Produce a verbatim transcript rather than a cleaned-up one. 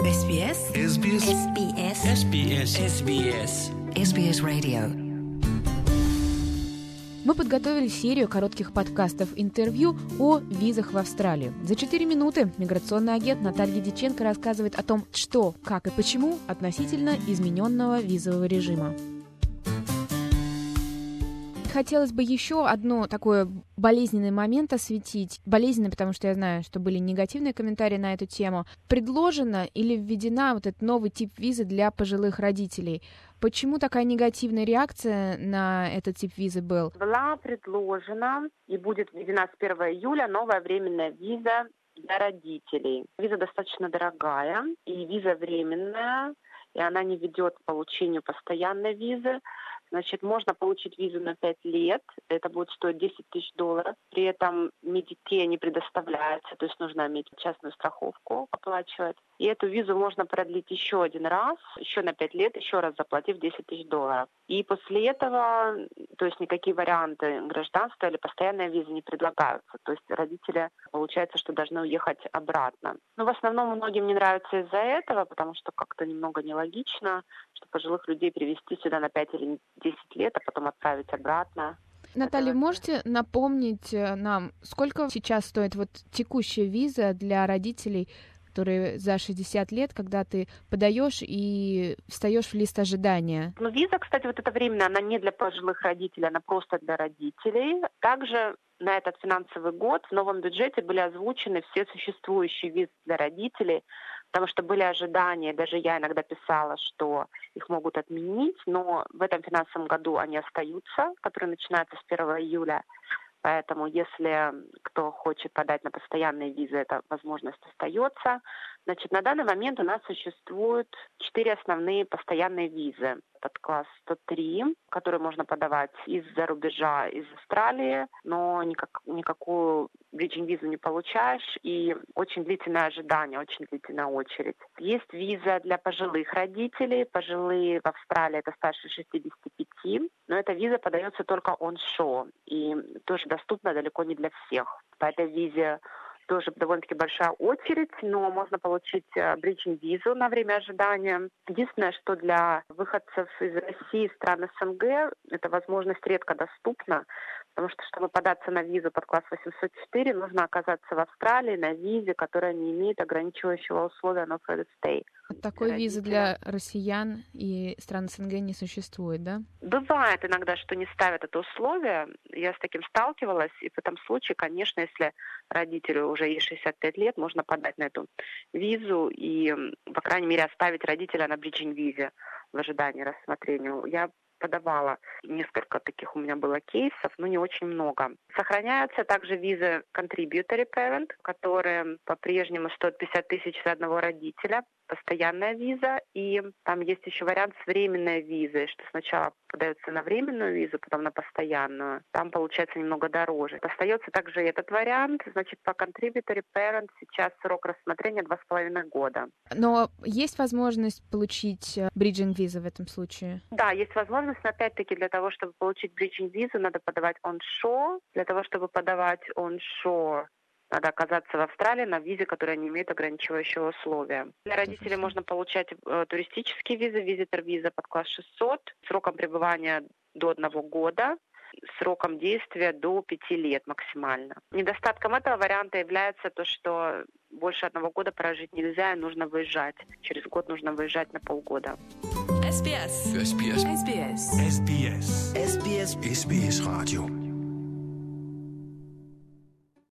эс би эс. эс би эс. эс би эс. эс би эс. эс би эс. эс би эс Radio. Мы подготовили серию коротких подкастов-интервью о визах в Австралию. За четыре минуты миграционный агент Наталья Дьяченко рассказывает о том, что, как и почему относительно измененного визового режима. Хотелось бы еще одно такое болезненный момент осветить. Болезненный, потому что я знаю, что были негативные комментарии на эту тему. Предложена или введена вот этот новый тип визы для пожилых родителей. Почему такая негативная реакция на этот тип визы был? Была предложена и будет введена с первого июля новая временная виза для родителей. Виза достаточно дорогая и виза временная, и она не ведет к получению постоянной визы. Значит, можно получить визу на пять лет, это будет стоить десять тысяч долларов. При этом Medicare не предоставляется, то есть нужно иметь частную страховку, оплачивать. И эту визу можно продлить еще один раз, еще на пять лет, еще раз заплатив десять тысяч долларов. И после этого, то есть никакие варианты гражданства или постоянная виза не предлагаются. То есть родители, получается, что должны уехать обратно. Но в основном многим не нравится из-за этого, потому что как-то немного нелогично, что пожилых людей привезти сюда на пять или десять лет, а потом отправить обратно. Наталья, Это... можете напомнить нам, сколько сейчас стоит вот текущая виза для родителей, которые за шестьдесят лет, когда ты подаешь и встаешь в лист ожидания? Ну, виза, кстати, вот эта временная, она не для пожилых родителей, она просто для родителей. Также на этот финансовый год в новом бюджете были озвучены все существующие визы для родителей, потому что были ожидания, даже я иногда писала, что их могут отменить, но в этом финансовом году они остаются, которые начинаются с первого июля. Поэтому если кто хочет подать на постоянные визы, эта возможность остается. Значит, на данный момент у нас существует четыре основные постоянные визы. Это класс сто три, который можно подавать из-за рубежа, из Австралии, но никак, никакую бриджинг-визу не получаешь, и очень длительное ожидание, очень длительная очередь. Есть виза для пожилых родителей. Пожилые в Австралии это старше шестидесяти пяти, но эта виза подается только оншор, и тоже доступна далеко не для всех. По этой визе тоже довольно-таки большая очередь, но можно получить бриджинг-визу на время ожидания. Единственное, что для выходцев из России и стран СНГ эта возможность редко доступна, потому что, чтобы податься на визу под класс восемьсот четыре, нужно оказаться в Австралии на визе, которая не имеет ограничивающего условия no further stay. Такой визы для россиян и стран СНГ не существует, да? Бывает иногда, что не ставят это условие. Я с таким сталкивалась. И в этом случае, конечно, если родителю уже есть шестьдесят пять лет, можно подать на эту визу и, по крайней мере, оставить родителя на бриджинг-визе в ожидании рассмотрения. Я подавала несколько таких, у меня было кейсов, но не очень много. Сохраняются также визы Contributory Parent, которые по-прежнему стоят пятьдесят тысяч за одного родителя, постоянная виза, и там есть еще вариант с временной визой, что сначала подается на временную визу, потом на постоянную. Там получается немного дороже. Остается также и этот вариант. Значит, по Contributory Parent сейчас срок рассмотрения два с половиной года. Но есть возможность получить бриджинг-визу в этом случае? Да, есть возможность, но опять-таки для того, чтобы получить бриджинг-визу, надо подавать onshore. Для того, чтобы подавать onshore, надо оказаться в Австралии на визе, которая не имеет ограничивающего условия. Для родителей можно получать э, туристические визы, визитор-виза под класс шестьсот, сроком пребывания до одного года, сроком действия до пяти лет максимально. Недостатком этого варианта является то, что больше одного года прожить нельзя, и нужно выезжать. Через год нужно выезжать на полгода. эс би эс. эс би эс. эс би эс. эс би эс. эс би эс. эс би эс Radio.